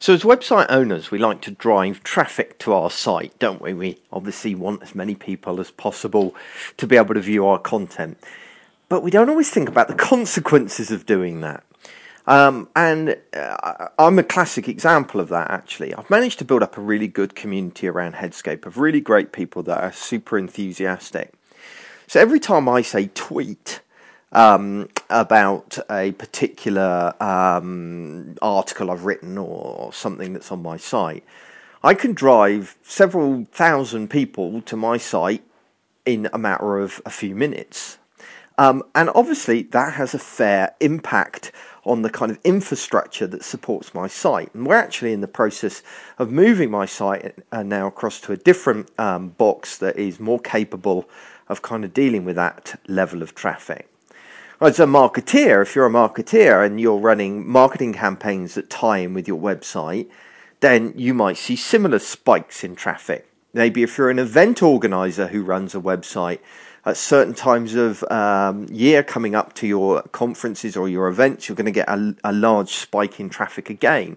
So as website owners, we like to drive traffic to our site, don't we? We obviously want as many people as possible to be able to view our content. But we don't always think about the consequences of doing that. I'm a classic example of that, actually. I've managed to build up a really good community around Headscape of really great people that are super enthusiastic. So every time I say tweet about a particular article I've written or something that's on my site, I can drive several thousand people to my site in a matter of a few minutes. And obviously that has a fair impact on the kind of infrastructure that supports my site. And we're actually in the process of moving my site now across to a different box that is more capable of kind of dealing with that level of traffic. As a marketeer, if you're a marketeer and you're running marketing campaigns that tie in with your website, then you might see similar spikes in traffic. Maybe if you're an event organizer who runs a website, at certain times of year coming up to your conferences or your events, you're going to get a large spike in traffic again.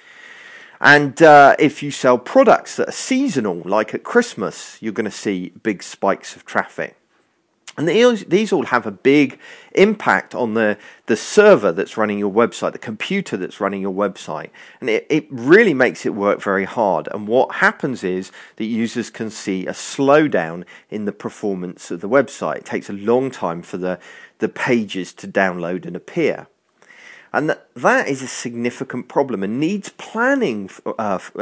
And if you sell products that are seasonal, like at Christmas, you're going to see big spikes of traffic. And these all have a big impact on the server that's running your website, the computer that's running your website. And it really makes it work very hard. And what happens is that users can see a slowdown in the performance of the website. It takes a long time for the pages to download and appear. And that is a significant problem and needs planning from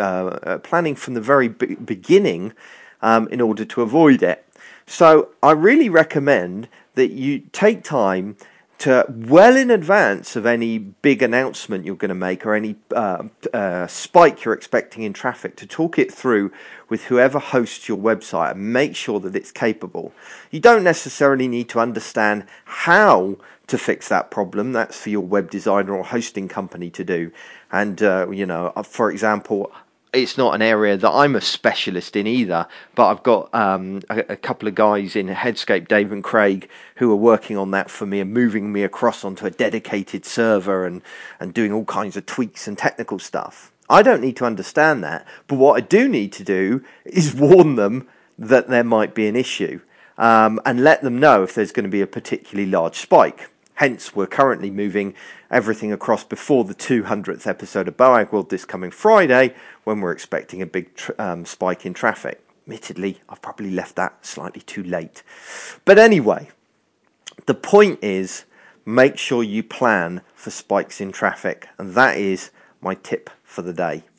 the very beginning in order to avoid it. So I really recommend that you take time to, well in advance of any big announcement you're going to make or any spike you're expecting in traffic, to talk it through with whoever hosts your website and make sure that it's capable. You don't necessarily need to understand how to fix that problem. That's for your web designer or hosting company to do. And, for example, it's not an area that I'm a specialist in either, but I've got a couple of guys in Headscape, Dave and Craig, who are working on that for me and moving me across onto a dedicated server and doing all kinds of tweaks and technical stuff. I don't need to understand that, but what I do need to do is warn them that there might be an issue and let them know if there's going to be a particularly large spike. Hence, we're currently moving everything across before the 200th episode of Boag World this coming Friday, when we're expecting a big spike in traffic. Admittedly, I've probably left that slightly too late. But anyway, the point is, make sure you plan for spikes in traffic, and that is my tip for the day.